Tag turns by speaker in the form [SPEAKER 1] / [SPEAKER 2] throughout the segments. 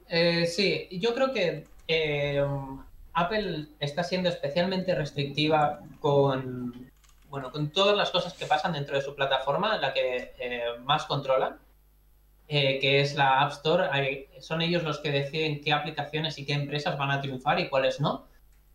[SPEAKER 1] Sí, yo creo que Apple está siendo especialmente restrictiva con, bueno, con todas las cosas que pasan dentro de su plataforma, la que más controlan, que es la App Store. Son ellos los que deciden qué aplicaciones y qué empresas van a triunfar y cuáles no.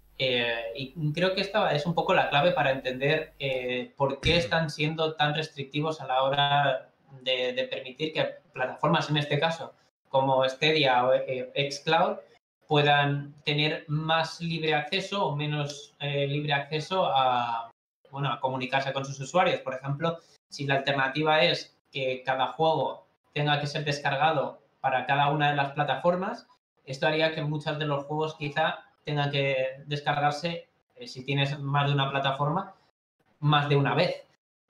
[SPEAKER 1] Y creo que esta es un poco la clave para entender por qué están siendo tan restrictivos a la hora de permitir que plataformas, en este caso, como Stadia o Xcloud, puedan tener más libre acceso o menos libre acceso a, bueno, a comunicarse con sus usuarios. Por ejemplo, si la alternativa es que cada juego tenga que ser descargado para cada una de las plataformas, esto haría que muchos de los juegos quizá tengan que descargarse, si tienes más de una plataforma, más de una vez.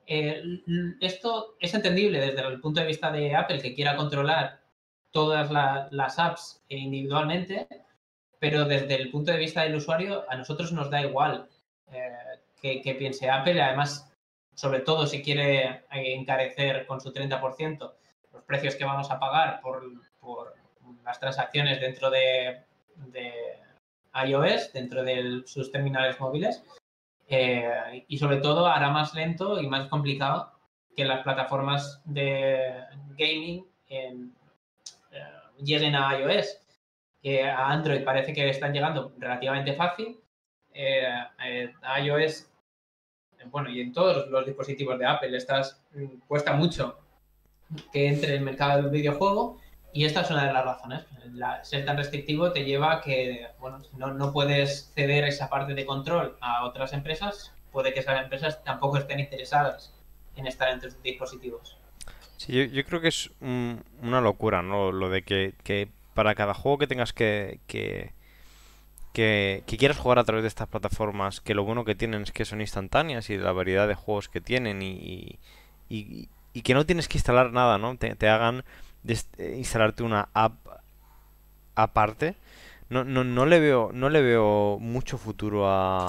[SPEAKER 1] Esto es entendible desde el punto de vista de Apple, que quiera controlar todas las apps individualmente, pero desde el punto de vista del usuario, a nosotros nos da igual que piense Apple. Además, sobre todo si quiere encarecer con su 30% los precios que vamos a pagar por las transacciones dentro de iOS, dentro de sus terminales móviles, y sobre todo hará más lento y más complicado que las plataformas de gaming lleguen a iOS. A Android parece que están llegando relativamente fácil. A iOS, bueno, y en todos los dispositivos de Apple, cuesta mucho que entre en el mercado del videojuego, y esta es una de las razones. Ser tan restrictivo te lleva a que, bueno, si no puedes ceder esa parte de control a otras empresas, puede que esas empresas tampoco estén interesadas en estar entre tus dispositivos.
[SPEAKER 2] Sí, yo creo que es una locura, ¿no? Lo de que para cada juego que tengas que quieras jugar a través de estas plataformas, que lo bueno que tienen es que son instantáneas y la variedad de juegos que tienen y que no tienes que instalar nada, ¿no? Te hagan instalarte una app aparte. No le veo mucho futuro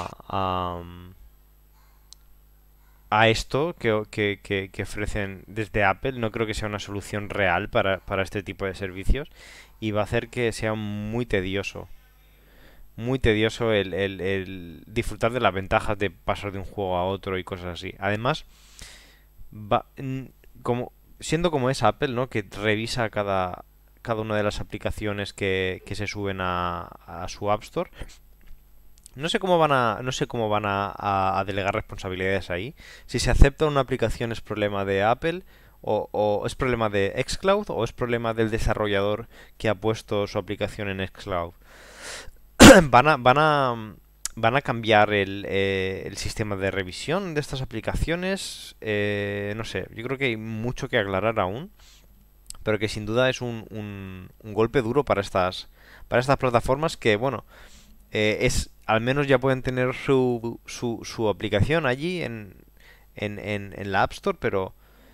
[SPEAKER 2] a esto que ofrecen desde Apple. No creo que sea una solución real para este tipo de servicios y va a hacer que sea muy tedioso el disfrutar de las ventajas de pasar de un juego a otro y cosas así. Además, va, como, siendo como es Apple, ¿no? Que revisa cada una de las aplicaciones que se suben a su App Store. No sé cómo van a delegar responsabilidades ahí. Si se acepta una aplicación es problema de Apple o es problema de Xcloud o es problema del desarrollador que ha puesto su aplicación en Xcloud. van a, van a, van a cambiar el sistema de revisión de estas aplicaciones. No sé, yo creo que hay mucho que aclarar aún, pero que sin duda es un golpe duro para estas plataformas que, bueno, al menos ya pueden tener su aplicación allí en la App Store, pero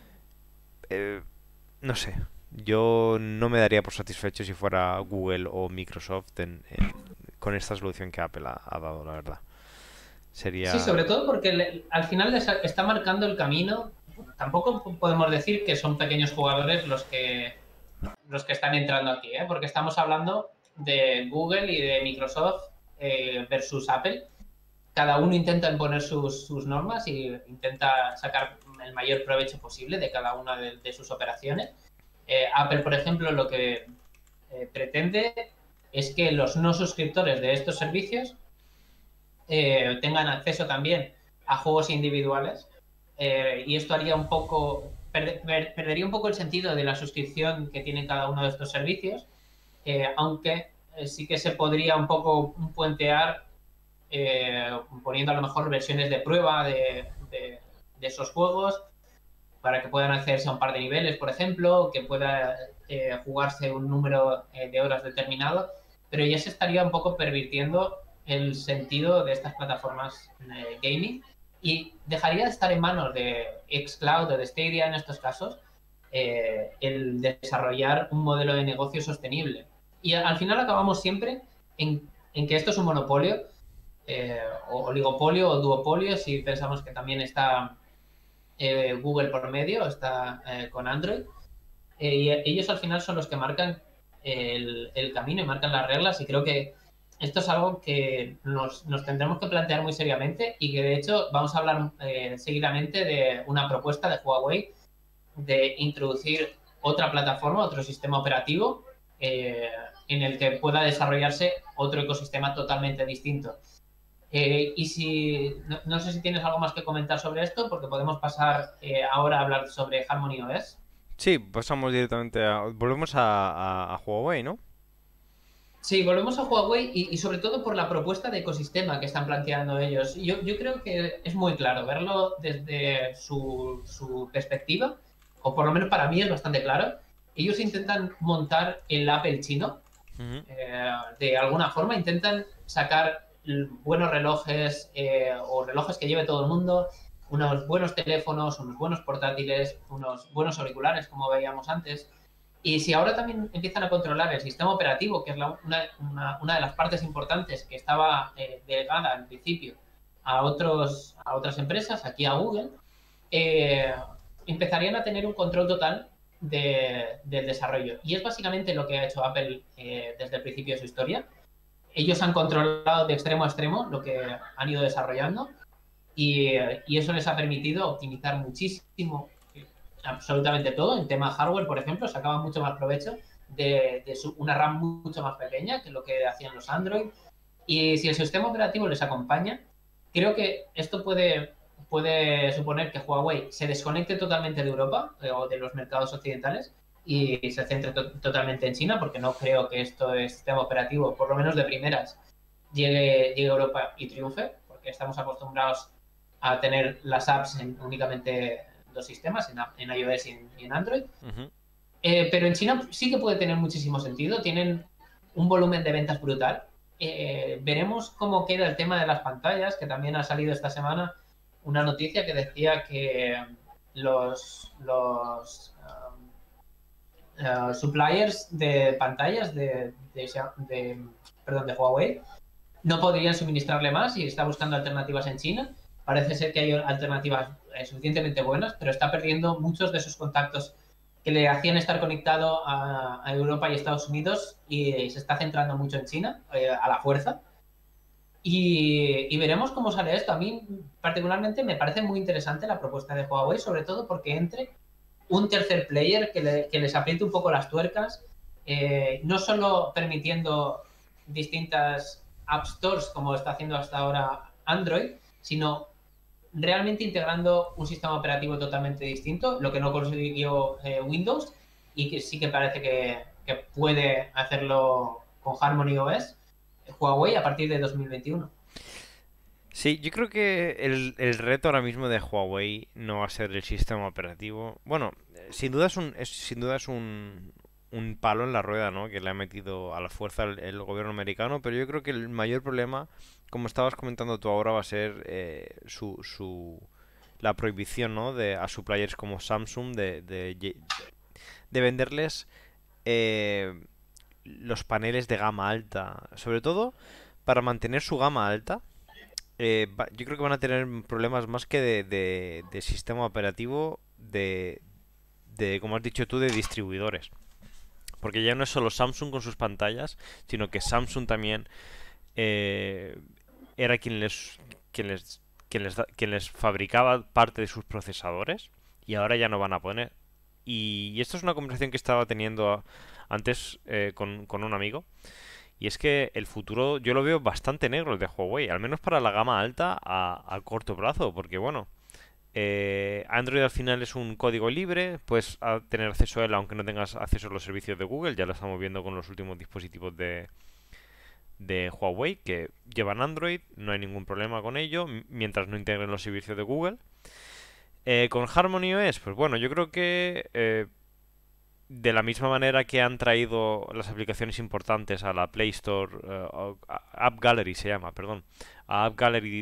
[SPEAKER 2] eh, no sé. Yo no me daría por satisfecho si fuera Google o Microsoft con esta solución que Apple ha dado, la verdad.
[SPEAKER 1] Sí,
[SPEAKER 2] Sería...
[SPEAKER 1] sobre todo porque al final les está marcando el camino. Tampoco podemos decir que son pequeños jugadores los que están entrando aquí, ¿eh? Porque estamos hablando de Google y de Microsoft versus Apple. Cada uno intenta imponer sus normas y intenta sacar el mayor provecho posible de cada una de sus operaciones. Apple, por ejemplo, lo que pretende es que los no suscriptores de estos servicios tengan acceso también a juegos individuales, y esto haría un poco, perdería un poco el sentido de la suscripción que tiene cada uno de estos servicios, aunque sí que se podría un poco puentear poniendo a lo mejor versiones de prueba de esos juegos para que puedan accederse a un par de niveles, por ejemplo, que pueda jugarse un número de horas determinado, pero ya se estaría un poco pervirtiendo el sentido de estas plataformas gaming y dejaría de estar en manos de Xcloud o de Stadia en estos casos el desarrollar un modelo de negocio sostenible. Y al final acabamos siempre en que esto es un monopolio, o oligopolio o duopolio, si pensamos que también está Google por medio, está con Android, y ellos al final son los que marcan el camino y marcan las reglas, y creo que esto es algo que nos tendremos que plantear muy seriamente, y que de hecho vamos a hablar seguidamente de una propuesta de Huawei de introducir otra plataforma, otro sistema operativo eh, en el que pueda desarrollarse otro ecosistema totalmente distinto. Y si no sé si tienes algo más que comentar sobre esto, porque podemos pasar ahora a hablar sobre Harmony OS.
[SPEAKER 2] Sí, pasamos directamente a... Volvemos a Huawei, ¿no?
[SPEAKER 1] Sí, volvemos a Huawei y sobre todo por la propuesta de ecosistema que están planteando ellos. Yo creo que es muy claro verlo desde su perspectiva, o por lo menos para mí es bastante claro. Ellos intentan montar el Apple chino.
[SPEAKER 2] Ujú.
[SPEAKER 1] De alguna forma intentan sacar buenos relojes o relojes que lleve todo el mundo, unos buenos teléfonos, unos buenos portátiles, unos buenos auriculares, como veíamos antes. Y si ahora también empiezan a controlar el sistema operativo, que es una de las partes importantes que estaba delegada al principio a otras empresas, aquí a Google, eh, empezarían a tener un control total del desarrollo. Y es básicamente lo que ha hecho Apple desde el principio de su historia. Ellos han controlado de extremo a extremo lo que han ido desarrollando, y eso les ha permitido optimizar muchísimo absolutamente todo. En tema hardware, por ejemplo, sacaban mucho más provecho una RAM mucho más pequeña que lo que hacían los Android. Y si el sistema operativo les acompaña, creo que esto puede suponer que Huawei se desconecte totalmente de Europa o de los mercados occidentales y se centre totalmente en China, porque no creo que esto es sistema operativo, por lo menos de primeras, llegue a Europa y triunfe, porque estamos acostumbrados a tener las apps en únicamente dos sistemas, en iOS y en Android.
[SPEAKER 2] Ujú.
[SPEAKER 1] Pero en China sí que puede tener muchísimo sentido. Tienen un volumen de ventas brutal. Veremos cómo queda el tema de las pantallas, que también ha salido esta semana una noticia que decía que los suppliers de pantallas de Huawei no podrían suministrarle más y está buscando alternativas en China. Parece ser que hay alternativas suficientemente buenas, pero está perdiendo muchos de sus contactos que le hacían estar conectado a Europa y Estados Unidos, y se está centrando mucho en China, a la fuerza. Y veremos cómo sale esto. A mí particularmente me parece muy interesante la propuesta de Huawei, sobre todo porque entre un tercer player que les apriete un poco las tuercas, no solo permitiendo distintas App Stores como está haciendo hasta ahora Android, sino realmente integrando un sistema operativo totalmente distinto, lo que no consiguió Windows, y que sí que parece que puede hacerlo con Harmony OS, Huawei a partir de 2021.
[SPEAKER 2] Sí, yo creo que el reto ahora mismo de Huawei no va a ser el sistema operativo. Bueno, sin duda sin duda es un palo en la rueda, ¿no? Que le ha metido a la fuerza el gobierno americano, pero yo creo que el mayor problema, como estabas comentando tú ahora, va a ser la prohibición, ¿no? A suppliers como Samsung de venderles eh, los paneles de gama alta, sobre todo para mantener su gama alta. Yo creo que van a tener problemas más que de sistema operativo, como has dicho tú, de distribuidores. Porque ya no es solo Samsung con sus pantallas, sino que Samsung también eh, era quien les fabricaba parte de sus procesadores, y ahora ya no van a poner. Y esto es una conversación que estaba teniendo antes con un amigo. Y es que el futuro yo lo veo bastante negro el de Huawei, al menos para la gama alta a corto plazo, porque bueno, Android al final es un código libre, puedes tener acceso a él aunque no tengas acceso a los servicios de Google, ya lo estamos viendo con los últimos dispositivos de Huawei que llevan Android, no hay ningún problema con ello, mientras no integren los servicios de Google. Con Harmony OS, pues bueno, yo creo que de la misma manera que han traído las aplicaciones importantes a la Play Store, App Gallery se llama, perdón, a App Gallery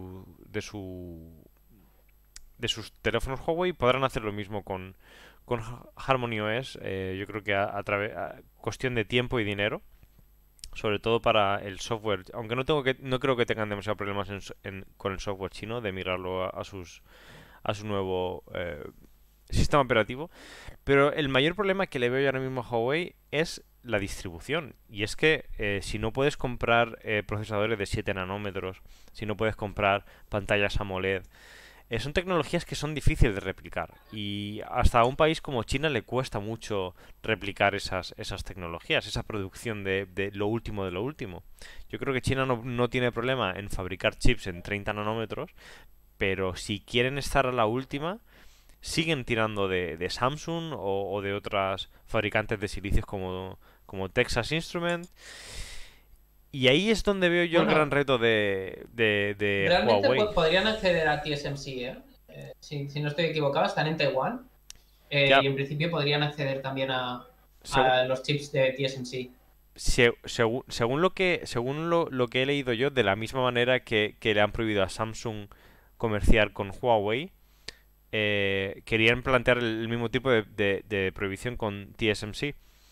[SPEAKER 2] de sus teléfonos Huawei, podrán hacer lo mismo con Harmony OS. Yo creo que cuestión de tiempo y dinero, sobre todo para el software, aunque no creo que tengan demasiados problemas con el software chino de migrarlo a su nuevo sistema operativo. Pero el mayor problema que le veo yo ahora mismo a Huawei es la distribución. Y es que si no puedes comprar procesadores de 7 nanómetros, si no puedes comprar pantallas AMOLED, son tecnologías que son difíciles de replicar. Y hasta a un país como China le cuesta mucho replicar esas tecnologías, esa producción de lo último de lo último. Yo creo que China no tiene problema en fabricar chips en 30 nanómetros, pero si quieren estar a la última, siguen tirando de Samsung o de otras fabricantes de silicios como Texas Instruments. Y ahí es donde veo yo el gran
[SPEAKER 1] Bueno,
[SPEAKER 2] reto de
[SPEAKER 1] realmente
[SPEAKER 2] Huawei.
[SPEAKER 1] podrían acceder a TSMC, ¿eh? Si no estoy equivocado, están en Taiwán
[SPEAKER 2] Ya,
[SPEAKER 1] y en principio podrían acceder también
[SPEAKER 2] segu-
[SPEAKER 1] a los chips de TSMC.
[SPEAKER 2] según lo que he leído yo, de la misma manera que le han prohibido a Samsung comerciar con Huawei, querían plantear el mismo tipo de prohibición con TSMC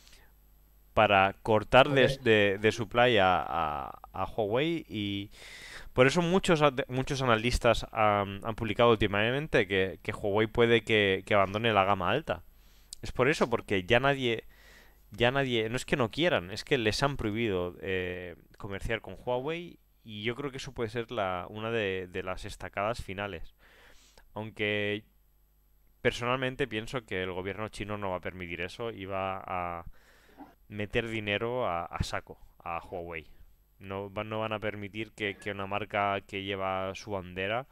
[SPEAKER 2] para cortar
[SPEAKER 1] Ok.
[SPEAKER 2] de supply a Huawei. Y por eso muchos analistas han publicado últimamente que Huawei puede que abandone la gama alta. Es por eso, porque ya nadie, no es que no quieran, es que les han prohibido comerciar con Huawei. Y yo creo que eso puede ser una de las estacadas finales. Aunque personalmente pienso que el gobierno chino no va a permitir eso y va a meter dinero a saco a Huawei. No van a permitir que una marca que lleva su bandera,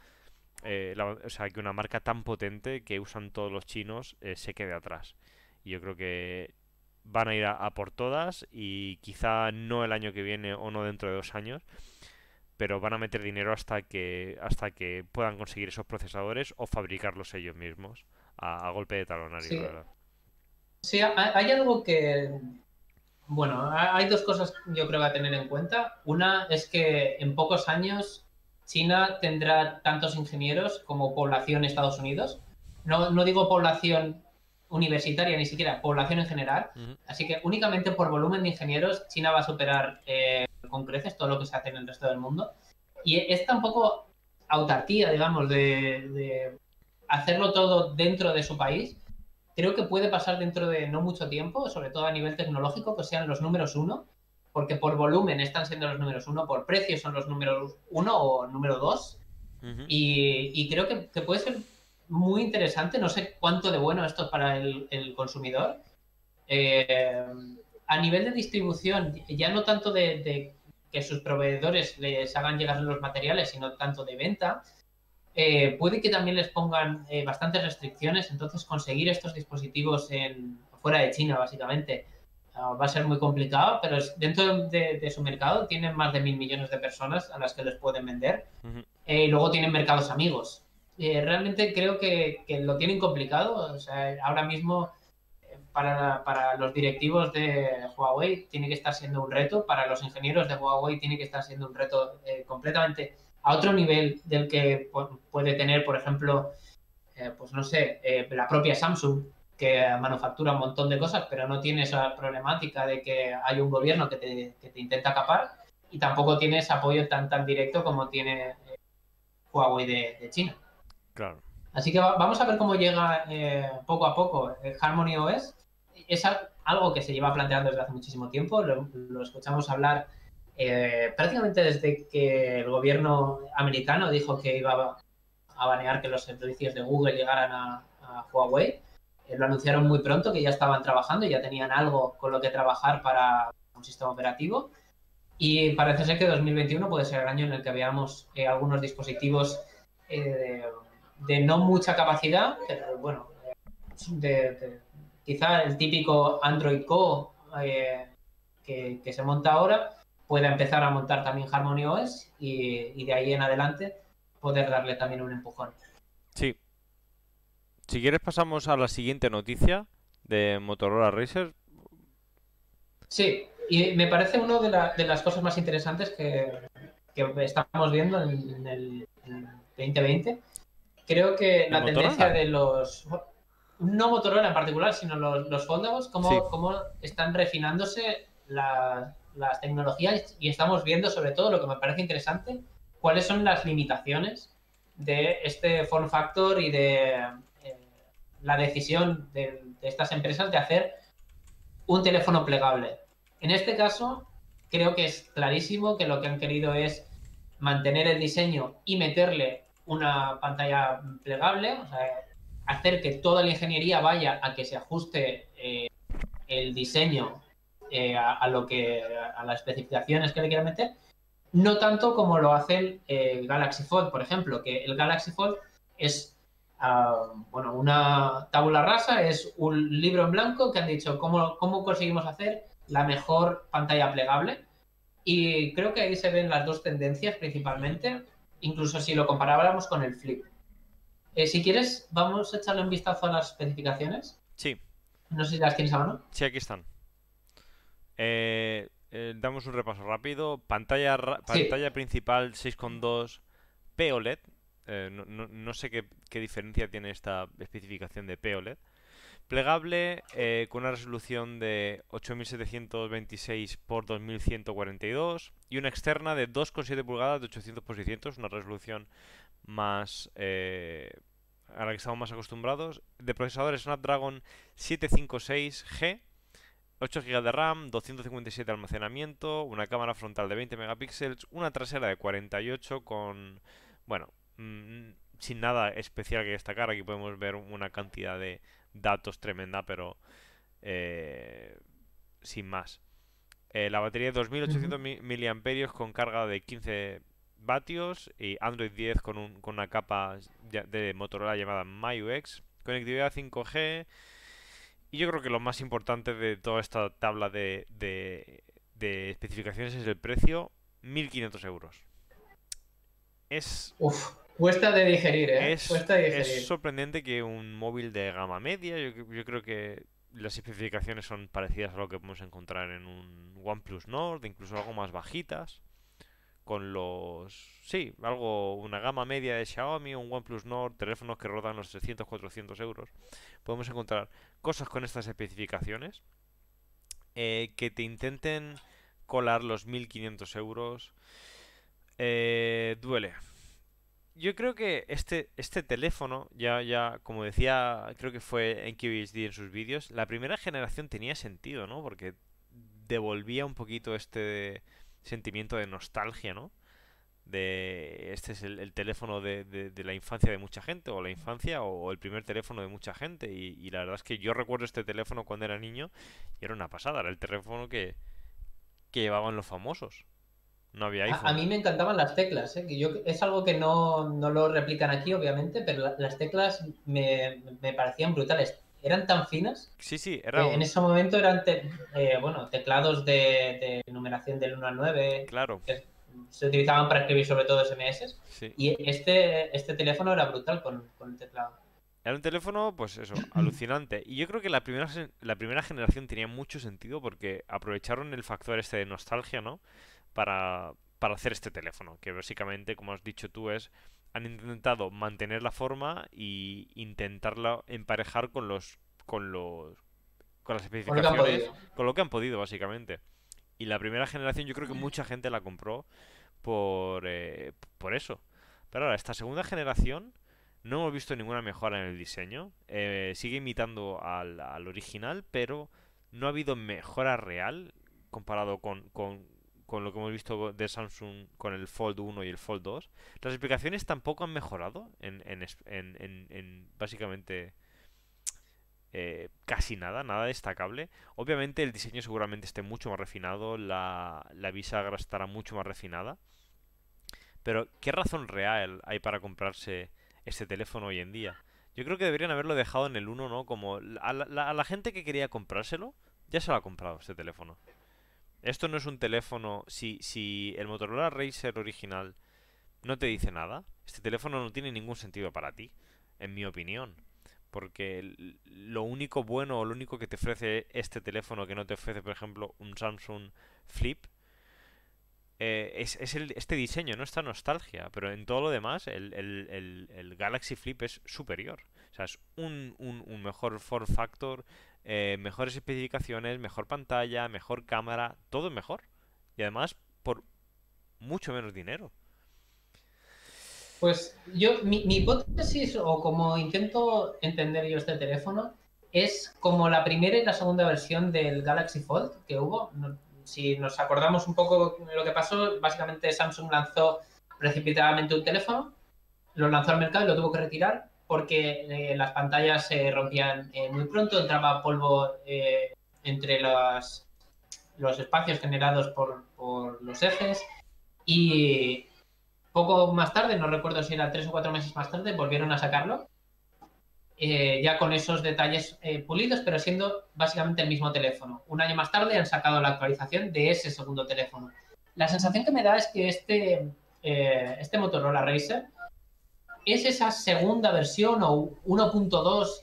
[SPEAKER 2] o sea, que una marca tan potente que usan todos los chinos se quede atrás. Y yo creo que van a ir a por todas y quizá no el año que viene o no dentro de 2 años, pero van a meter dinero hasta que puedan conseguir esos procesadores o fabricarlos ellos mismos a golpe de talonario, la
[SPEAKER 1] Sí,
[SPEAKER 2] verdad.
[SPEAKER 1] sí, hay algo que, bueno, hay dos cosas que yo creo que a tener en cuenta. Una es que en pocos años China tendrá tantos ingenieros como población Estados Unidos. No digo población universitaria, ni siquiera población en general.
[SPEAKER 2] Ujú.
[SPEAKER 1] Así que únicamente por volumen de ingenieros China va a superar con creces todo lo que se hace en el resto del mundo. Y esta un poco autarquía, digamos, de hacerlo todo dentro de su país, creo que puede pasar dentro de no mucho tiempo, sobre todo a nivel tecnológico, que sean los números uno, porque por volumen están siendo los números uno, por precio son los números uno o número dos,
[SPEAKER 2] Ujú.
[SPEAKER 1] y creo que puede ser muy interesante, no sé cuánto de bueno esto es para el consumidor. Eh, a nivel de distribución, ya no tanto de que sus proveedores les hagan llegar los materiales, sino tanto de venta, puede que también les pongan bastantes restricciones, entonces conseguir estos dispositivos fuera de China, básicamente, va a ser muy complicado, pero dentro de su mercado tienen más de 1.000 millones de personas a las que les pueden vender,
[SPEAKER 2] Ujú.
[SPEAKER 1] y luego tienen mercados amigos. Realmente creo que lo tienen complicado, o sea, ahora mismo para los directivos de Huawei tiene que estar siendo un reto, para los ingenieros de Huawei tiene que estar siendo un reto completamente a otro nivel del que puede tener, por ejemplo, pues no sé, la propia Samsung, que manufactura un montón de cosas, pero no tiene esa problemática de que hay un gobierno que te intenta capar, y tampoco tiene ese apoyo tan directo como tiene Huawei de China.
[SPEAKER 2] Claro.
[SPEAKER 1] Así que vamos a ver cómo llega poco a poco el Harmony OS. Es algo que se lleva planteando desde hace muchísimo tiempo. Lo escuchamos hablar prácticamente desde que el gobierno americano dijo que iba a banear que los servicios de Google llegaran a Huawei. Lo anunciaron muy pronto que ya estaban trabajando y ya tenían algo con lo que trabajar para un sistema operativo. Y parece ser que 2021 puede ser el año en el que veamos algunos dispositivos eh, de no mucha capacidad, pero bueno, quizá el típico Android Go que se monta ahora pueda empezar a montar también Harmony OS y de ahí en adelante poder darle también un empujón.
[SPEAKER 2] Sí. Si quieres pasamos a la siguiente noticia de Motorola Racer.
[SPEAKER 1] Sí, y me parece una de las cosas más interesantes que estamos viendo en 2020. Creo que
[SPEAKER 2] ¿En
[SPEAKER 1] la tendencia
[SPEAKER 2] Motorola?
[SPEAKER 1] de no Motorola en particular, sino los foldables,
[SPEAKER 2] Sí.
[SPEAKER 1] cómo están refinándose las tecnologías y estamos viendo sobre todo lo que me parece interesante, cuáles son las limitaciones de este form factor y de la decisión de estas empresas de hacer un teléfono plegable. En este caso, creo que es clarísimo que lo que han querido es mantener el diseño y meterle una pantalla plegable, o sea, hacer que toda la ingeniería vaya a que se ajuste el diseño a las especificaciones que le quieran meter, no tanto como lo hace el Galaxy Fold, por ejemplo, que el Galaxy Fold es bueno, una tabula rasa, es un libro en blanco que han dicho cómo conseguimos hacer la mejor pantalla plegable. Y creo que ahí se ven las dos tendencias principalmente, incluso si lo comparáramos con el Flip. Si quieres, vamos a echarle un vistazo a las especificaciones.
[SPEAKER 2] Sí,
[SPEAKER 1] No sé si las tienes a mano.
[SPEAKER 2] sí, aquí están. Damos un repaso rápido.
[SPEAKER 1] Sí.
[SPEAKER 2] Pantalla principal 6,2 POLED. No sé qué diferencia tiene esta especificación de POLED. Plegable con una resolución de 8726 por 2142 y una externa de 2,7 pulgadas de 800 por 600, una resolución más a la que estamos más acostumbrados. De procesador Snapdragon 756G, 8 GB de RAM, 257 de almacenamiento, una cámara frontal de 20 megapíxeles, una trasera de 48 con, bueno, sin nada especial que destacar. Aquí podemos ver una cantidad de datos tremenda, pero sin más. La batería de 2800 miliamperios con carga de 15 vatios y Android 10 con una capa de Motorola llamada MyUX, conectividad 5G. Y yo creo que lo más importante de toda esta tabla de especificaciones es el precio, 1.500 euros. Es,
[SPEAKER 1] Uf, cuesta de digerir, ¿eh?
[SPEAKER 2] es,
[SPEAKER 1] Cuesta de
[SPEAKER 2] es
[SPEAKER 1] digerir.
[SPEAKER 2] sorprendente que un móvil de gama media, yo creo que las especificaciones son parecidas a lo que podemos encontrar en un OnePlus Nord, incluso algo más bajitas, con sí, una gama media de Xiaomi, un OnePlus Nord, teléfonos que rodan los 300-400 euros. Podemos encontrar cosas con estas especificaciones que te intenten colar los 1.500 euros. Duele. Yo creo que este teléfono, como decía, creo que fue en QHD en sus vídeos, la primera generación tenía sentido, ¿no? Porque devolvía un poquito este sentimiento de nostalgia, ¿no? Este es el teléfono de la infancia de mucha gente, o la infancia, o el primer teléfono de mucha gente. Y la verdad es que yo recuerdo este teléfono cuando era niño y era una pasada, era el teléfono que llevaban los famosos. No había
[SPEAKER 1] A
[SPEAKER 2] iPhone.
[SPEAKER 1] mí me encantaban las teclas, ¿eh? Es algo que no lo replican aquí, obviamente, pero las teclas me parecían brutales. Eran tan finas.
[SPEAKER 2] Sí, sí, era
[SPEAKER 1] En
[SPEAKER 2] un...
[SPEAKER 1] ese momento eran bueno, teclados de numeración del 1 al 9
[SPEAKER 2] Claro,
[SPEAKER 1] que se utilizaban para escribir sobre todo SMS.
[SPEAKER 2] sí.
[SPEAKER 1] Y este teléfono era brutal con el teclado.
[SPEAKER 2] Era un teléfono, pues eso, alucinante. Y yo creo que la primera generación tenía mucho sentido porque aprovecharon el factor este de nostalgia, ¿no? Para hacer este teléfono, que básicamente, como has dicho tú, han intentado mantener la forma y intentarla emparejar con las
[SPEAKER 1] Con lo que han
[SPEAKER 2] especificaciones,
[SPEAKER 1] podido.
[SPEAKER 2] con lo que han podido, básicamente. Y la primera generación yo creo que mucha gente la compró por eso. Pero ahora, esta segunda generación no hemos visto ninguna mejora en el diseño. Sigue imitando al original, pero no ha habido mejora real comparado con lo que hemos visto de Samsung con el Fold 1 y el Fold 2. Las explicaciones tampoco han mejorado en básicamente casi nada destacable. Obviamente el diseño seguramente esté mucho más refinado, la bisagra estará mucho más refinada. Pero, ¿qué razón real hay para comprarse este teléfono hoy en día? Yo creo que deberían haberlo dejado en el uno, ¿no? Como a la gente que quería comprárselo, ya se lo ha comprado este teléfono. Esto no es un teléfono. Si el Motorola Razr original no te dice nada, este teléfono no tiene ningún sentido para ti, en mi opinión. Porque lo único bueno o lo único que te ofrece este teléfono que no te ofrece, por ejemplo, un Samsung Flip, este diseño, no esta nostalgia, pero en todo lo demás el Galaxy Flip es superior. O sea, es un mejor form factor, mejores especificaciones, mejor pantalla, mejor cámara, todo es mejor. Y además por mucho menos dinero.
[SPEAKER 1] Pues mi hipótesis, o como intento entender yo este teléfono, es como la primera y la segunda versión del Galaxy Fold que hubo. si nos acordamos un poco de lo que pasó, básicamente Samsung lanzó precipitadamente un teléfono, lo lanzó al mercado y lo tuvo que retirar porque las pantallas se rompían muy pronto, entraba polvo entre los espacios generados por los ejes y poco más tarde, no recuerdo si era 3 o 4 meses más tarde, volvieron a sacarlo ya con esos detalles pulidos, pero siendo básicamente el mismo teléfono. Un año más tarde han sacado la actualización de ese segundo teléfono. La sensación que me da es que este Motorola Razr es esa segunda versión o 1.2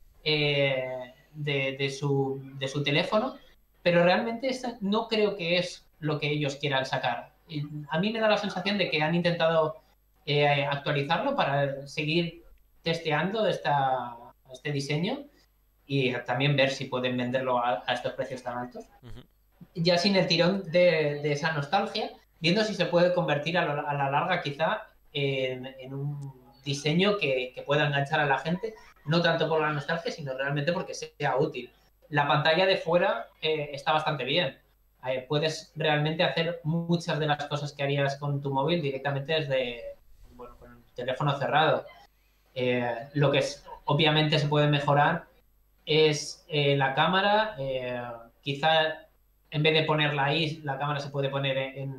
[SPEAKER 1] de su teléfono, pero realmente no creo que es lo que ellos quieran sacar. Y a mí me da la sensación de que han intentado actualizarlo para seguir testeando este diseño y también ver si pueden venderlo a estos precios tan altos.
[SPEAKER 2] Ujú.
[SPEAKER 1] Ya sin el tirón de esa nostalgia, viendo si se puede convertir a la larga quizá en un diseño que pueda enganchar a la gente, no tanto por la nostalgia, sino realmente porque sea útil. La pantalla de fuera está bastante bien. Puedes realmente hacer muchas de las cosas que harías con tu móvil directamente desde, bueno, con el teléfono cerrado. Lo que obviamente se puede mejorar es la cámara. Quizá en vez de ponerla ahí, la cámara se puede poner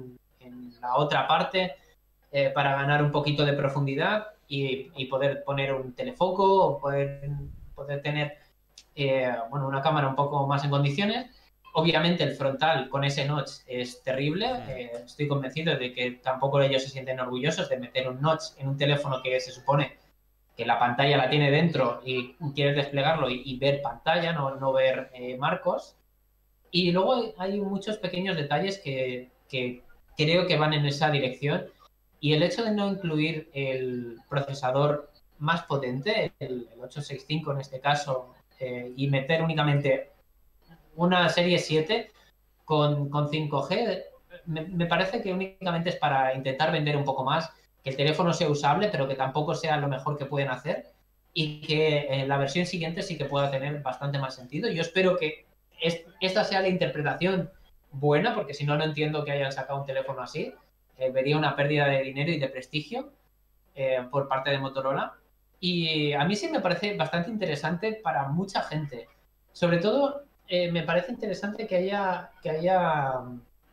[SPEAKER 1] en la otra parte para ganar un poquito de profundidad y poder poner un telefoco o poder tener bueno, una cámara un poco más en condiciones. Obviamente el frontal con ese notch es terrible. Estoy convencido de que tampoco ellos se sienten orgullosos de meter un notch en un teléfono que se supone que la pantalla la tiene dentro y quieres desplegarlo y ver pantalla, no ver marcos. Y luego hay muchos pequeños detalles que creo que van en esa dirección. Y el hecho de no incluir el procesador más potente, el 865 en este caso, y meter únicamente una serie 7 con 5G, me parece que únicamente es para intentar vender un poco más, que el teléfono sea usable, pero que tampoco sea lo mejor que pueden hacer y que la versión siguiente sí que pueda tener bastante más sentido. Yo espero que esta sea la interpretación buena, porque si no, no entiendo que hayan sacado un teléfono así. Vería una pérdida de dinero y de prestigio por parte de Motorola. Y a mí sí me parece bastante interesante para mucha gente. Sobre todo, me parece interesante que haya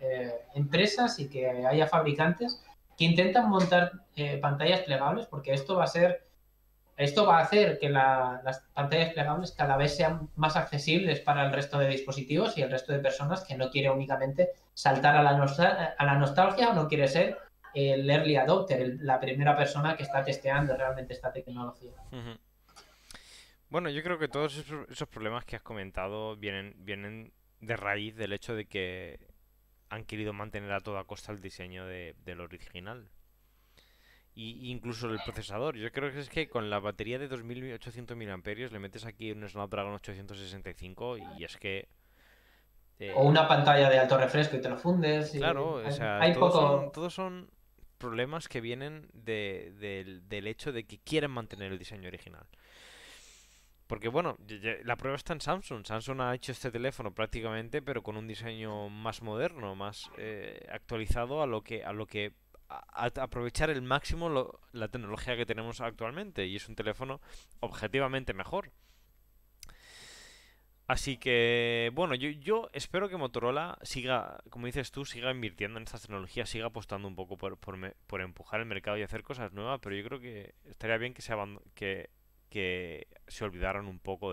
[SPEAKER 1] empresas y que haya fabricantes que intentan montar pantallas plegables, porque esto va a hacer que las pantallas plegables cada vez sean más accesibles para el resto de dispositivos y el resto de personas que no quiere únicamente saltar a la nostalgia o no quiere ser el early adopter, la primera persona que está testeando realmente esta tecnología.
[SPEAKER 2] Ujú. Bueno, yo creo que todos esos problemas que has comentado vienen de raíz del hecho de que han querido mantener a toda costa el diseño del original. Y incluso el procesador. Yo creo que es que con la batería de 2800 mAh le metes aquí un Snapdragon 865 y es que...
[SPEAKER 1] O
[SPEAKER 2] eh,
[SPEAKER 1] una pantalla de alto refresco y te lo fundes.
[SPEAKER 2] claro, o sea,
[SPEAKER 1] Hay poco.
[SPEAKER 2] todos son problemas que vienen del hecho de que quieren mantener el diseño original. Porque bueno, la prueba está en Samsung. Samsung ha hecho este teléfono prácticamente, pero con un diseño más moderno, más actualizado a aprovechar el máximo la tecnología que tenemos actualmente. Y es un teléfono objetivamente mejor. Así que, bueno, yo espero que Motorola siga, como dices tú, siga invirtiendo en estas tecnologías, siga apostando un poco por empujar el mercado y hacer cosas nuevas, pero yo creo que estaría bien que se olvidaran un poco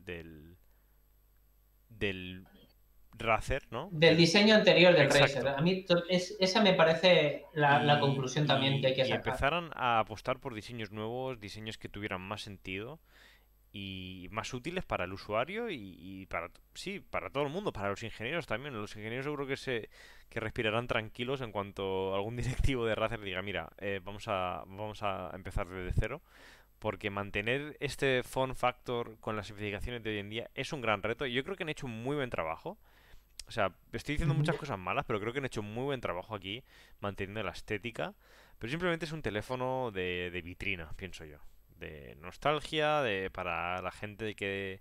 [SPEAKER 2] del Razer, ¿no?
[SPEAKER 1] Del diseño anterior del Razer.
[SPEAKER 2] Exacto.
[SPEAKER 1] A mí esa me parece la conclusión también que hay que
[SPEAKER 2] Y
[SPEAKER 1] sacar.
[SPEAKER 2] empezaran a apostar por diseños nuevos, diseños que tuvieran más sentido y más útiles para el usuario y para sí, para todo el mundo, para los ingenieros también. Los ingenieros seguro que respirarán tranquilos en cuanto algún directivo de Razer diga, mira, vamos a empezar desde cero, porque mantener este form factor con las especificaciones de hoy en día es un gran reto y yo creo que han hecho un muy buen trabajo. O sea, estoy diciendo muchas cosas malas, pero creo que han hecho un muy buen trabajo aquí manteniendo la estética. Pero simplemente es un teléfono de vitrina, pienso yo. De nostalgia, para la gente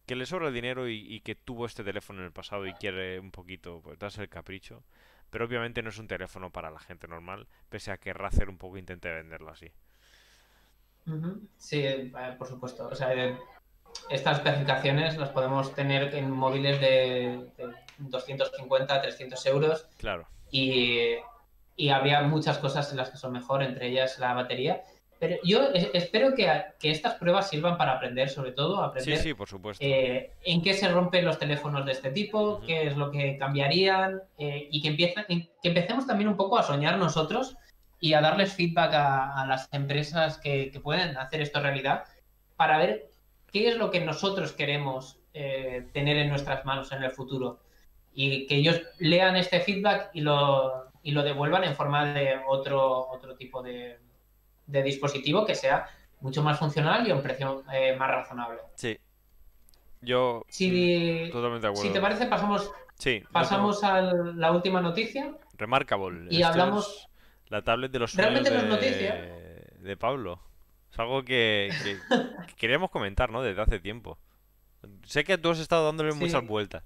[SPEAKER 2] que le sobra el dinero y que tuvo este teléfono en el pasado y quiere un poquito, pues darse el capricho. Pero obviamente no es un teléfono para la gente normal, pese a que Razer un poco intente venderlo así.
[SPEAKER 1] Ujú. Sí, por supuesto. O sea, estas especificaciones las podemos tener en móviles de 250 300 euros
[SPEAKER 2] Claro.
[SPEAKER 1] y, y habría muchas cosas en las que son mejor, entre ellas la batería. Pero yo espero que estas pruebas sirvan para aprender, sobre todo,
[SPEAKER 2] Sí, sí,
[SPEAKER 1] aprender
[SPEAKER 2] por supuesto.
[SPEAKER 1] en qué se rompen los teléfonos de este tipo,
[SPEAKER 2] Ujú.
[SPEAKER 1] qué es lo que cambiarían y que empecemos también un poco a soñar nosotros y a darles feedback a las empresas que pueden hacer esto realidad para ver qué es lo que nosotros queremos tener en nuestras manos en el futuro y que ellos lean este feedback y lo devuelvan en forma de otro tipo de dispositivo que sea mucho más funcional y a un precio más razonable.
[SPEAKER 2] Sí, yo totalmente de
[SPEAKER 1] Si te
[SPEAKER 2] acuerdo.
[SPEAKER 1] parece,
[SPEAKER 2] Sí, no tengo...
[SPEAKER 1] pasamos a la última noticia
[SPEAKER 2] Remarkable.
[SPEAKER 1] y
[SPEAKER 2] Esto
[SPEAKER 1] hablamos.
[SPEAKER 2] es la tablet de los sueños
[SPEAKER 1] Realmente no es noticia.
[SPEAKER 2] de Pablo. Es algo que queríamos comentar, ¿no? Desde hace tiempo. Sé que tú has estado dándole muchas
[SPEAKER 1] Sí,
[SPEAKER 2] vueltas.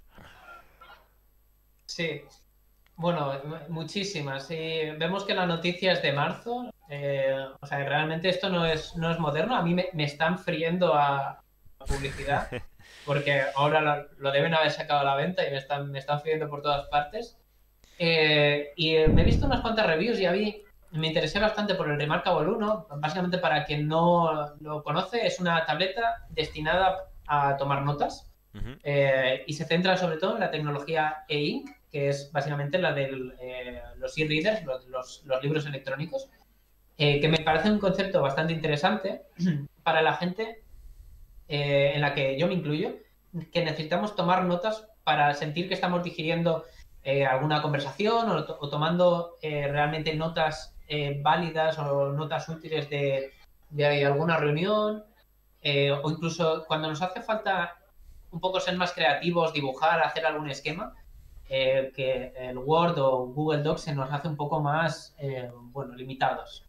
[SPEAKER 1] sí. Bueno, muchísimas. Sí, vemos que la noticia es de marzo. O sea, realmente esto no es moderno. A mí me están friendo a publicidad porque ahora lo deben haber sacado a la venta y me están friendo por todas partes. Me he visto unas cuantas reviews y me interesé bastante por el Remarkable 1. Básicamente, para quien no lo conoce, es una tableta destinada a tomar notas
[SPEAKER 2] Ujú.
[SPEAKER 1] y se centra sobre todo en la tecnología e-ink, que es básicamente la de los e-readers, los libros electrónicos, que me parece un concepto bastante interesante para la gente, en la que yo me incluyo, que necesitamos tomar notas para sentir que estamos digiriendo alguna conversación o tomando realmente notas válidas o notas útiles de alguna reunión, o incluso cuando nos hace falta un poco ser más creativos, dibujar, hacer algún esquema, que el Word o Google Docs se nos hace un poco más, bueno, limitados.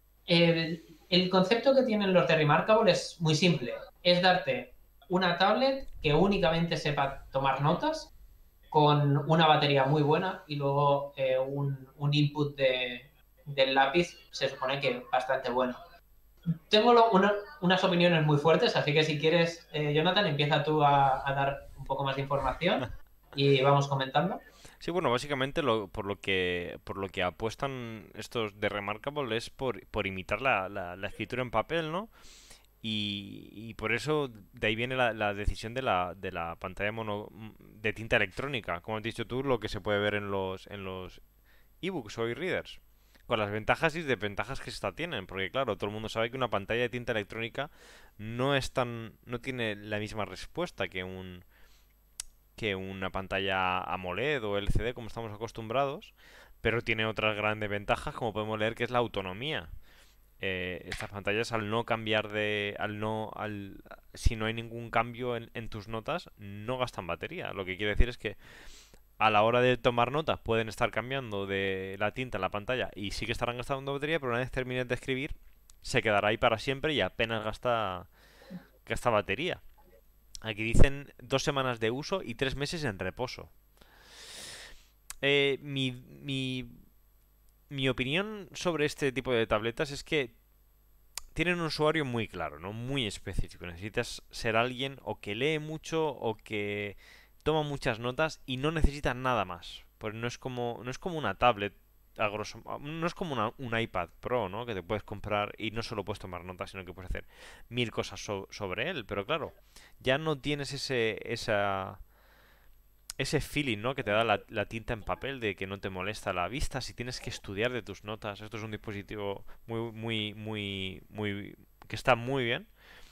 [SPEAKER 1] El concepto que tienen los de Remarkable es muy simple. Es darte una tablet que únicamente sepa tomar notas con una batería muy buena y luego un input del lápiz se supone que bastante bueno. Tengo unas opiniones muy fuertes, así que si quieres, Jonathan, empieza tú a dar un poco más de información y vamos comentando.
[SPEAKER 2] Sí, bueno, básicamente por lo que apuestan estos de Remarkable es por imitar la escritura en papel, ¿no? Y por eso de ahí viene la decisión de la pantalla de tinta electrónica, como has dicho tú, lo que se puede ver en los ebooks o e-readers. Con las ventajas y desventajas que esta tienen, porque claro, todo el mundo sabe que una pantalla de tinta electrónica no tiene la misma respuesta que una pantalla AMOLED o LCD como estamos acostumbrados, pero tiene otras grandes ventajas como podemos leer que es la autonomía. Estas pantallas al no cambiar si no hay ningún cambio en tus notas no gastan batería, lo que quiere decir es que a la hora de tomar notas pueden estar cambiando de la tinta en la pantalla y sí que estarán gastando batería, pero una vez termines de escribir se quedará ahí para siempre y apenas gasta batería. Aquí dicen 2 semanas de uso y 3 meses en reposo. Mi opinión sobre este tipo de tabletas es que tienen un usuario muy claro, ¿no? Muy específico. Necesitas ser alguien o que lee mucho o que toma muchas notas y no necesitas nada más. Pues no es como una tablet no es como un iPad Pro, ¿no? Que te puedes comprar y no solo puedes tomar notas, sino que puedes hacer mil cosas sobre él. Pero claro, ya no tienes ese feeling, ¿no? Que te da la tinta en papel de que no te molesta la vista si tienes que estudiar de tus notas. Esto es un dispositivo muy, muy, muy, muy que está muy bien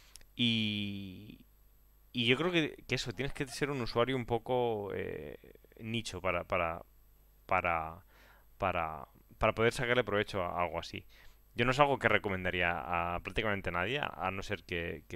[SPEAKER 2] y yo creo que eso tienes que ser un usuario un poco nicho para, para poder sacarle provecho a algo así. Yo no es algo que recomendaría a prácticamente nadie, a no ser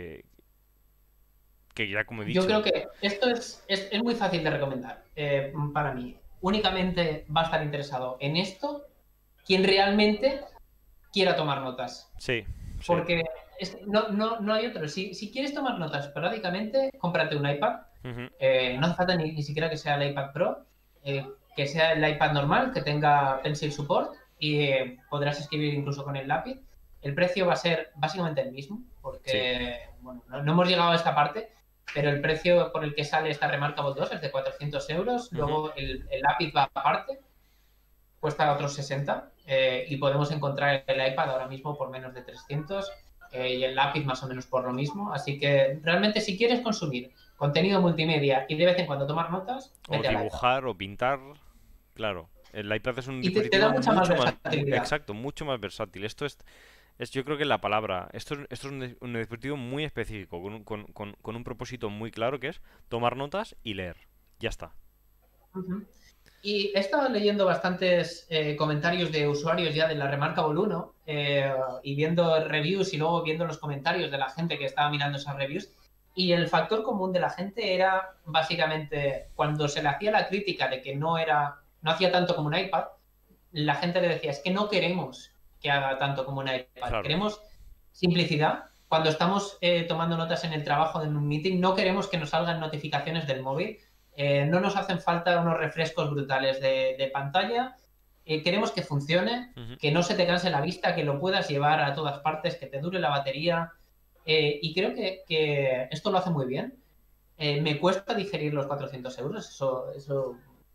[SPEAKER 2] que ya como he
[SPEAKER 1] Yo
[SPEAKER 2] dicho.
[SPEAKER 1] creo que esto es muy fácil de recomendar para mí. Únicamente va a estar interesado en esto quien realmente quiera tomar notas.
[SPEAKER 2] Sí, sí.
[SPEAKER 1] Porque no hay otro. Si quieres tomar notas esporádicamente, cómprate un iPad.
[SPEAKER 2] Ujú.
[SPEAKER 1] No hace falta ni siquiera que sea el iPad Pro, que sea el iPad normal, que tenga Pencil Support y podrás escribir incluso con el lápiz. El precio va a ser básicamente el mismo,
[SPEAKER 2] Sí.
[SPEAKER 1] porque bueno, no hemos llegado a esta parte, pero el precio por el que sale esta Remarkable 2 es de 400 euros.
[SPEAKER 2] Ujú.
[SPEAKER 1] Luego el lápiz va aparte, cuesta otros 60 y podemos encontrar el iPad ahora mismo por menos de 300 y el lápiz más o menos por lo mismo. Así que realmente si quieres consumir contenido multimedia y de vez en cuando tomar notas,
[SPEAKER 2] O
[SPEAKER 1] vete al iPad.
[SPEAKER 2] dibujar o pintar. Claro, el iPad es un
[SPEAKER 1] Y te da
[SPEAKER 2] dispositivo
[SPEAKER 1] mucha más
[SPEAKER 2] mucho más,
[SPEAKER 1] versatilidad.
[SPEAKER 2] exacto, mucho más versátil. Esto yo creo que es la palabra. Esto es un dispositivo muy específico, con un propósito muy claro que es tomar notas y leer. Ya está.
[SPEAKER 1] Uh-huh. Y he estado leyendo bastantes comentarios de usuarios ya de la Remarkable 1 y viendo reviews y luego viendo los comentarios de la gente que estaba mirando esas reviews. Y el factor común de la gente era básicamente cuando se le hacía la crítica de que no hacía tanto como un iPad, la gente le decía, es que no queremos que haga tanto como un iPad,
[SPEAKER 2] Claro.
[SPEAKER 1] queremos simplicidad. Cuando estamos tomando notas en el trabajo, en un meeting, no queremos que nos salgan notificaciones del móvil, no nos hacen falta unos refrescos brutales de pantalla, queremos que funcione,
[SPEAKER 2] Ujú.
[SPEAKER 1] que no se te canse la vista, que lo puedas llevar a todas partes, que te dure la batería. Y creo que esto lo hace muy bien. Me cuesta digerir los 400 euros, eso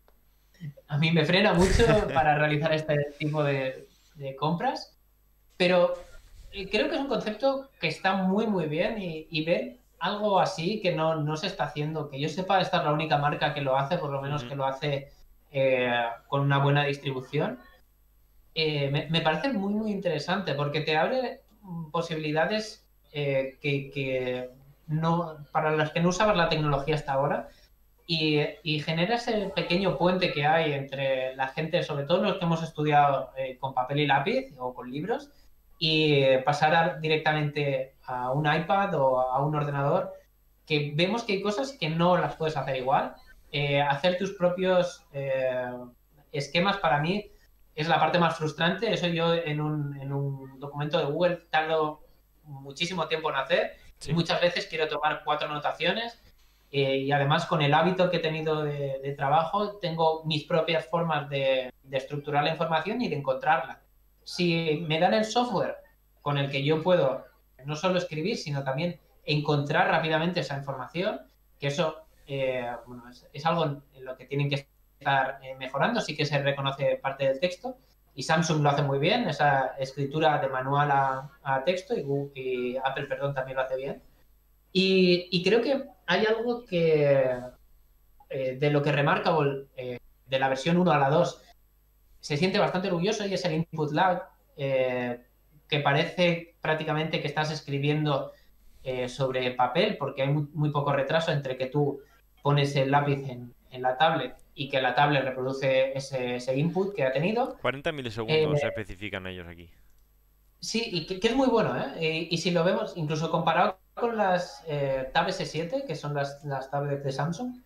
[SPEAKER 1] a mí me frena mucho para realizar este tipo de compras, pero creo que es un concepto que está muy, muy bien y ver algo así que no se está haciendo. Que yo sepa, esta es la única marca que lo hace, por lo menos
[SPEAKER 2] Ujú.
[SPEAKER 1] que lo hace con una buena distribución. Me parece muy, muy interesante porque te abre posibilidades que no, para las que no usabas la tecnología hasta ahora y genera ese pequeño puente que hay entre la gente, sobre todo los que hemos estudiado con papel y lápiz o con libros, y directamente a un iPad o a un ordenador, que vemos que hay cosas que no las puedes hacer igual. Hacer tus propios esquemas para mí es la parte más frustrante. Eso yo en un documento de Google tardo muchísimo tiempo en hacer y
[SPEAKER 2] Sí.
[SPEAKER 1] muchas veces quiero tomar 4 anotaciones y además con el hábito que he tenido de trabajo tengo mis propias formas de estructurar la información y de encontrarla. Si me dan el software con el que yo puedo no solo escribir, sino también encontrar rápidamente esa información, que eso bueno, es algo en lo que tienen que estar mejorando, sí que se reconoce parte del texto, y Samsung lo hace muy bien, esa escritura de manual a texto, y Apple, perdón, también lo hace bien. Y creo que hay algo que de lo que Remarkable, de la versión 1 a la 2, se siente bastante orgulloso y es el input lag, que parece prácticamente que estás escribiendo sobre papel porque hay muy poco retraso entre que tú pones el lápiz en la tablet y que la tablet reproduce ese input que ha tenido.
[SPEAKER 2] 40
[SPEAKER 1] Eh,
[SPEAKER 2] milisegundos se especifican ellos aquí.
[SPEAKER 1] sí, y que es muy bueno, ¿eh? Y si lo vemos, incluso comparado con las Tab S7, que son las tablets de Samsung,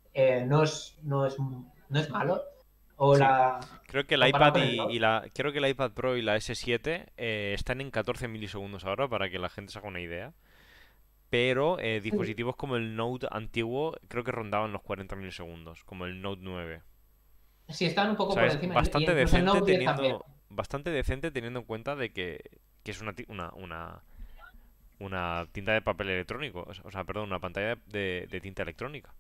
[SPEAKER 1] no es malo. O
[SPEAKER 2] Sí.
[SPEAKER 1] la
[SPEAKER 2] Creo que el
[SPEAKER 1] comparado
[SPEAKER 2] iPad
[SPEAKER 1] con el Note.
[SPEAKER 2] creo que el iPad Pro y la S7 están en 14 milisegundos ahora para que la gente se haga una idea. Pero
[SPEAKER 1] Sí,
[SPEAKER 2] dispositivos como el Note antiguo creo que rondaban los 40 milisegundos, como el Note 9.
[SPEAKER 1] sí, están un
[SPEAKER 2] O
[SPEAKER 1] poco
[SPEAKER 2] sea,
[SPEAKER 1] por
[SPEAKER 2] es
[SPEAKER 1] encima. Y incluso el Note 10 también.
[SPEAKER 2] bastante decente teniendo en cuenta de que es una tinta de papel electrónico. O sea, perdón, una pantalla de tinta electrónica.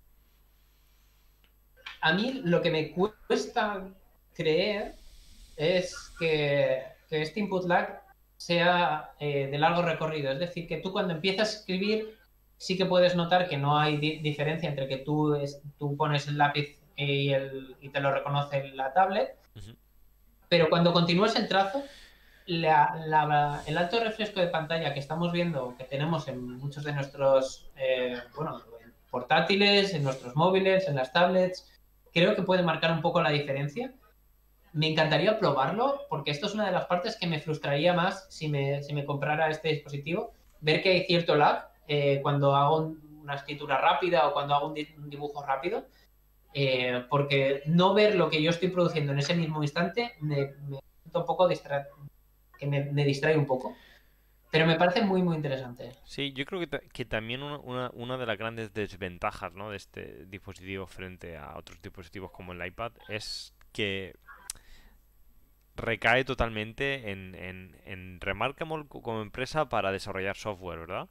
[SPEAKER 1] A mí lo que me cuesta creer es que este input lag sea de largo recorrido. Es decir, que tú cuando empiezas a escribir sí que puedes notar que no hay diferencia entre que tú pones el lápiz y te lo reconoce la tablet,
[SPEAKER 2] Ujú.
[SPEAKER 1] pero cuando continúas el trazo, el alto refresco de pantalla que estamos viendo, que tenemos en muchos de nuestros bueno, portátiles, en nuestros móviles, en las tablets, creo que puede marcar un poco la diferencia. Me encantaría probarlo porque esto es una de las partes que me frustraría más si me comprara este dispositivo, ver que hay cierto lag cuando hago una escritura rápida o cuando hago un dibujo rápido, porque no ver lo que yo estoy produciendo en ese mismo instante me siento un poco que me distrae un poco. Pero me parece muy, muy interesante.
[SPEAKER 2] Sí, yo creo que también una de las grandes desventajas, ¿no?, de este dispositivo frente a otros dispositivos como el iPad es que recae totalmente en Remarkable como empresa para desarrollar software, ¿verdad?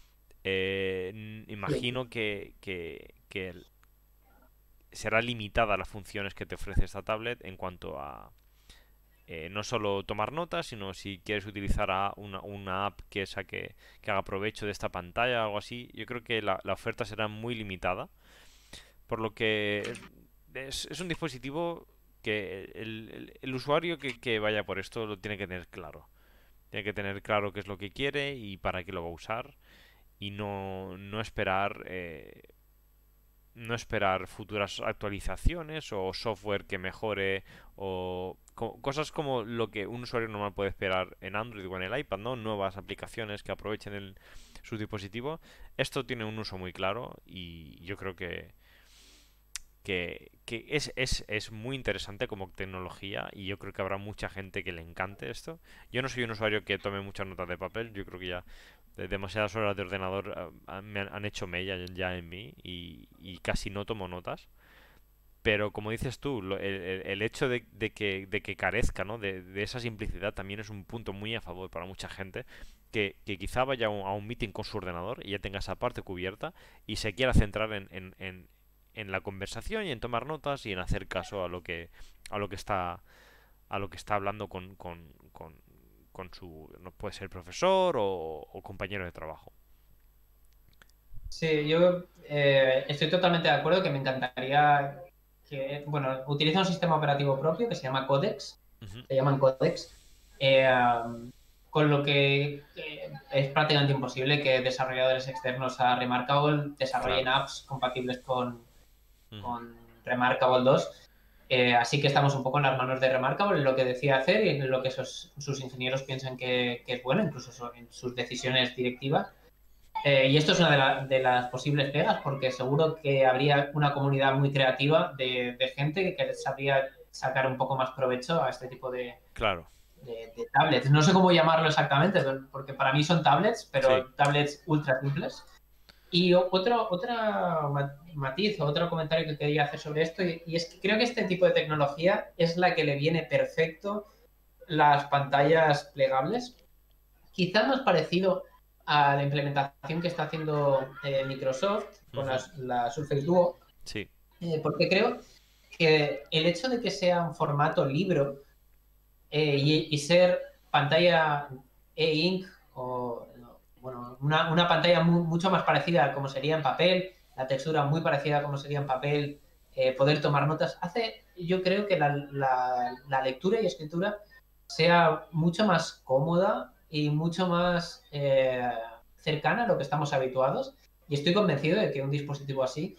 [SPEAKER 1] Sí.
[SPEAKER 2] Imagino que será limitada las funciones que te ofrece esta tablet en cuanto a no solo tomar notas, sino si quieres utilizar una app que haga provecho de esta pantalla o algo así. Yo creo que la oferta será muy limitada, por lo que es un dispositivo que el usuario que vaya por esto lo tiene que tener claro. Tiene que tener claro qué es lo que quiere y para qué lo va a usar y no esperar no esperar futuras actualizaciones o software que mejore o cosas como lo que un usuario normal puede esperar en Android o en el iPad, ¿no? Nuevas aplicaciones que aprovechen su dispositivo. Esto tiene un uso muy claro y yo creo que es muy interesante como tecnología y yo creo que habrá mucha gente que le encante esto. Yo no soy un usuario que tome muchas notas de papel, yo creo que ya demasiadas horas de ordenador me han hecho mella ya en mí y casi no tomo notas. Pero como dices tú, el hecho de que carezca, ¿no?, de esa simplicidad también es un punto muy a favor para mucha gente que quizá vaya a un meeting con su ordenador y ya tenga esa parte cubierta y se quiera centrar en la conversación y en tomar notas y en hacer caso a lo que está hablando con su, no puede ser profesor o compañero de trabajo.
[SPEAKER 1] Sí, yo estoy totalmente de acuerdo que me encantaría que, bueno, utiliza un sistema operativo propio que se llama Codex,
[SPEAKER 2] Ujú.
[SPEAKER 1] se llaman Codex, eh, con lo que es prácticamente imposible que desarrolladores externos a Remarkable desarrollen
[SPEAKER 2] Claro.
[SPEAKER 1] apps compatibles
[SPEAKER 2] Ujú.
[SPEAKER 1] con Remarkable 2. Así que estamos un poco en las manos de Remarkable en lo que decía hacer y en lo que sus ingenieros piensan que es bueno, incluso en sus decisiones directivas. Y esto es una de las posibles pegas, porque seguro que habría una comunidad muy creativa de gente que sabría sacar un poco más provecho a este tipo
[SPEAKER 2] Claro.
[SPEAKER 1] de tablets. No sé cómo llamarlo exactamente, porque para mí son tablets,
[SPEAKER 2] Sí.
[SPEAKER 1] pero tablets ultra simples. Y otra matiz o otro comentario que quería hacer sobre esto, y es que creo que este tipo de tecnología es la que le viene perfecto las pantallas plegables, quizá más parecido a la implementación que está haciendo Microsoft con
[SPEAKER 2] Ujú.
[SPEAKER 1] la Surface Duo,
[SPEAKER 2] Sí.
[SPEAKER 1] porque creo que el hecho de que sea un formato libro y ser pantalla e-ink o bueno, una pantalla mucho más parecida a como sería en papel, la textura muy parecida a como sería en papel, poder tomar notas, hace yo creo que la lectura y escritura sea mucho más cómoda y mucho más cercana a lo que estamos habituados. Y estoy convencido de que un dispositivo así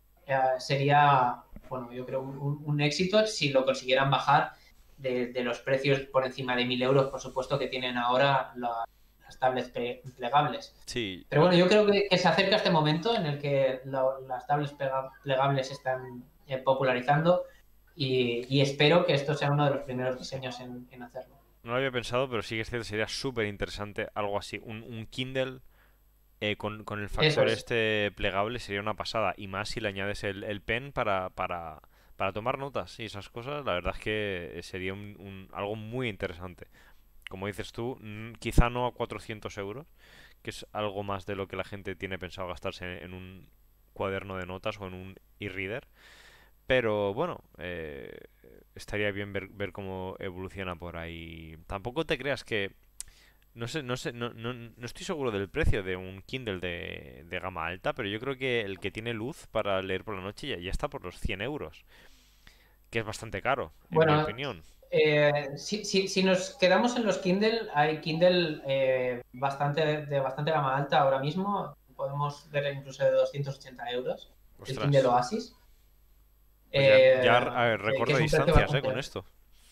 [SPEAKER 1] sería, bueno, yo creo un éxito si lo consiguieran bajar de los precios por encima de 1.000 euros, por supuesto, que tienen ahora las tablets plegables.
[SPEAKER 2] Sí.
[SPEAKER 1] Pero bueno, yo creo que se acerca este momento en el que las tablets plegables se están popularizando y espero que esto sea uno de los primeros diseños en hacerlo.
[SPEAKER 2] No lo había pensado, pero sí que es cierto, sería súper interesante algo así. Un Kindle con el
[SPEAKER 1] Eso
[SPEAKER 2] factor
[SPEAKER 1] es.
[SPEAKER 2] este plegable sería una pasada. Y más si le añades el pen para tomar notas y esas cosas, la verdad es que sería algo muy interesante. Como dices tú, quizá no a 400 euros, que es algo más de lo que la gente tiene pensado gastarse en un cuaderno de notas o en un e-reader. Pero bueno, estaría bien ver cómo evoluciona por ahí. Tampoco te creas que no estoy seguro del precio de un Kindle de gama alta, pero yo creo que el que tiene luz para leer por la noche ya está por los 100 euros, que es bastante caro, en mi
[SPEAKER 1] Bueno,
[SPEAKER 2] opinión.
[SPEAKER 1] si nos quedamos en los Kindle, hay Kindle de bastante gama alta ahora mismo. Podemos ver incluso de 280 euros el
[SPEAKER 2] Ostras,
[SPEAKER 1] Kindle Oasis,
[SPEAKER 2] pues ya
[SPEAKER 1] que
[SPEAKER 2] recorta
[SPEAKER 1] es un precio
[SPEAKER 2] distancias,
[SPEAKER 1] bastante
[SPEAKER 2] con
[SPEAKER 1] alto.
[SPEAKER 2] esto.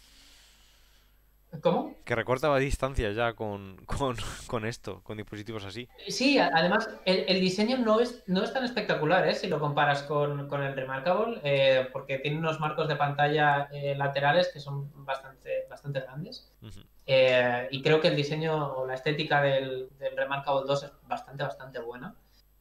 [SPEAKER 1] ¿Cómo?
[SPEAKER 2] Que recorta distancias ya con esto, con dispositivos así.
[SPEAKER 1] Sí, además el diseño no es tan espectacular, si lo comparas con el Remarkable, porque tiene unos marcos de pantalla laterales que son bastante grandes.
[SPEAKER 2] Ujú.
[SPEAKER 1] Y creo que el diseño o la estética del Remarkable 2 es bastante buena.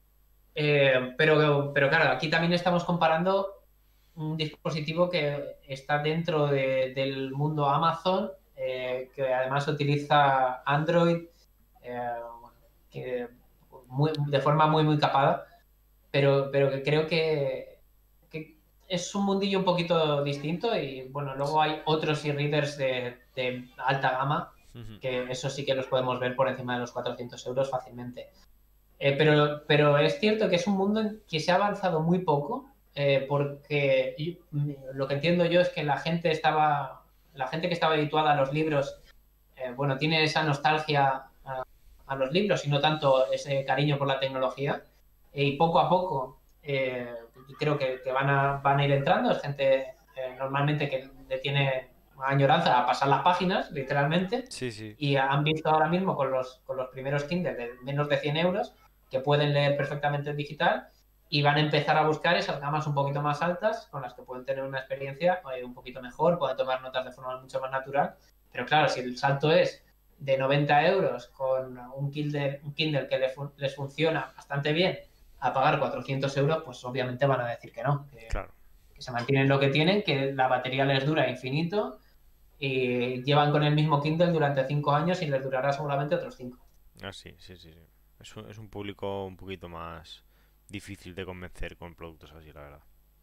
[SPEAKER 1] Pero claro, aquí también estamos comparando un dispositivo que está dentro del mundo Amazon, que además utiliza Android, bueno, de forma muy capada, pero que creo que es un mundillo un poquito distinto y bueno, luego hay otros e-readers de alta gama, que eso sí que los podemos ver por encima de los 400 euros fácilmente. Pero es cierto que es un mundo en que se ha avanzado muy poco, porque lo que entiendo yo es que la gente que estaba habituada a los libros, bueno, tiene esa nostalgia a los libros y no tanto ese cariño por la tecnología. Y poco a poco creo que van a ir entrando. Es gente normalmente que le tiene añoranza a pasar las páginas, literalmente.
[SPEAKER 2] Sí, sí.
[SPEAKER 1] Y han visto ahora mismo con los primeros Kindle de menos de 100 euros que pueden leer perfectamente en digital y van a empezar a buscar esas gamas un poquito más altas con las que pueden tener una experiencia un poquito mejor, pueden tomar notas de forma mucho más natural. Pero claro, si el salto es de 90 euros con un Kindle que les funciona bastante bien a pagar 400 euros, pues obviamente van a decir que no,
[SPEAKER 2] Claro.
[SPEAKER 1] que se mantienen lo que tienen, que la batería les dura infinito y llevan con el mismo Kindle durante 5 años y les durará seguramente otros 5.
[SPEAKER 2] Ah, sí, sí, sí, sí. Es un público un poquito más difícil de convencer con productos así, la verdad.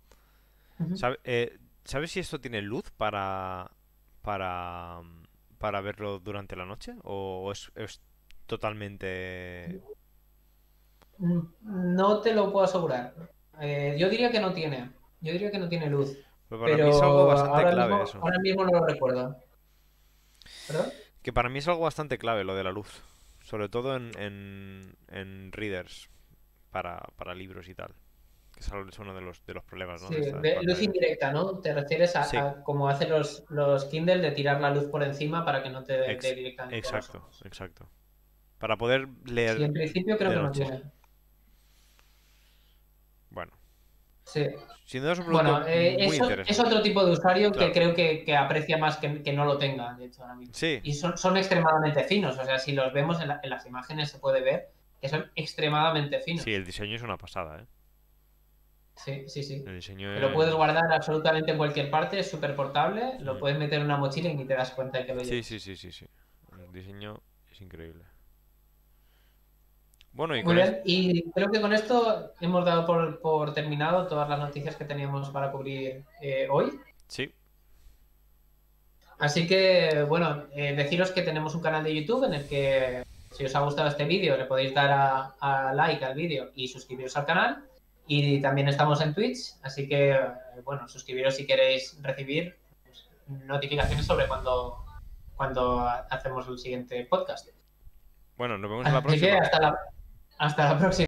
[SPEAKER 2] ¿Sabes si esto tiene luz para, para verlo durante la noche? ¿O es totalmente...
[SPEAKER 1] No te lo puedo asegurar. Yo diría que no tiene. Yo diría que no tiene luz.
[SPEAKER 2] Pues para mí es algo
[SPEAKER 1] Pero
[SPEAKER 2] bastante clave eso.
[SPEAKER 1] ahora mismo no lo recuerdo. ¿Perdón?
[SPEAKER 2] Que para mí es algo bastante clave lo de la luz. Sobre todo en readers para libros y tal. Que es uno de los problemas, ¿no?
[SPEAKER 1] Sí,
[SPEAKER 2] De estas
[SPEAKER 1] de luz
[SPEAKER 2] pantallas.
[SPEAKER 1] indirecta, ¿no? Te refieres
[SPEAKER 2] Sí,
[SPEAKER 1] a cómo hacen los Kindle de tirar la luz por encima para que no te dé
[SPEAKER 2] ex-
[SPEAKER 1] directamente a los
[SPEAKER 2] exacto,
[SPEAKER 1] ojos.
[SPEAKER 2] exacto. Para poder
[SPEAKER 1] Sí,
[SPEAKER 2] leer
[SPEAKER 1] en principio creo
[SPEAKER 2] de
[SPEAKER 1] que no
[SPEAKER 2] noche.
[SPEAKER 1] tiene.
[SPEAKER 2] Bueno,
[SPEAKER 1] Sí.
[SPEAKER 2] sin duda es un producto
[SPEAKER 1] Bueno,
[SPEAKER 2] muy
[SPEAKER 1] eso es
[SPEAKER 2] interesante.
[SPEAKER 1] otro tipo de usuario que
[SPEAKER 2] Claro.
[SPEAKER 1] creo que aprecia más que no lo tenga, de hecho, ahora mismo.
[SPEAKER 2] Sí,
[SPEAKER 1] Y son extremadamente finos, o sea, si los vemos en las imágenes se puede ver que son extremadamente
[SPEAKER 2] sí,
[SPEAKER 1] finos.
[SPEAKER 2] el diseño es una pasada, ¿eh?
[SPEAKER 1] Sí, sí, sí.
[SPEAKER 2] El diseño
[SPEAKER 1] Que lo puedes
[SPEAKER 2] es...
[SPEAKER 1] guardar absolutamente en cualquier parte, es súper portable, lo
[SPEAKER 2] Ujú.
[SPEAKER 1] puedes meter en una mochila y ni te das cuenta de que lo
[SPEAKER 2] Sí, sí,
[SPEAKER 1] llevas.
[SPEAKER 2] sí, sí, sí. El diseño es increíble. Bueno, y
[SPEAKER 1] Muy
[SPEAKER 2] con esto...
[SPEAKER 1] bien, y creo que con esto hemos dado por terminado todas las noticias que teníamos para cubrir hoy.
[SPEAKER 2] Sí,
[SPEAKER 1] Así que, bueno, deciros que tenemos un canal de YouTube en el que, si os ha gustado este vídeo, le podéis dar a like al vídeo y suscribiros al canal. Y también estamos en Twitch, así que, bueno, suscribiros si queréis recibir pues, notificaciones sobre cuando hacemos el siguiente podcast.
[SPEAKER 2] bueno, nos vemos en la
[SPEAKER 1] Así que
[SPEAKER 2] próxima.
[SPEAKER 1] hasta la próxima.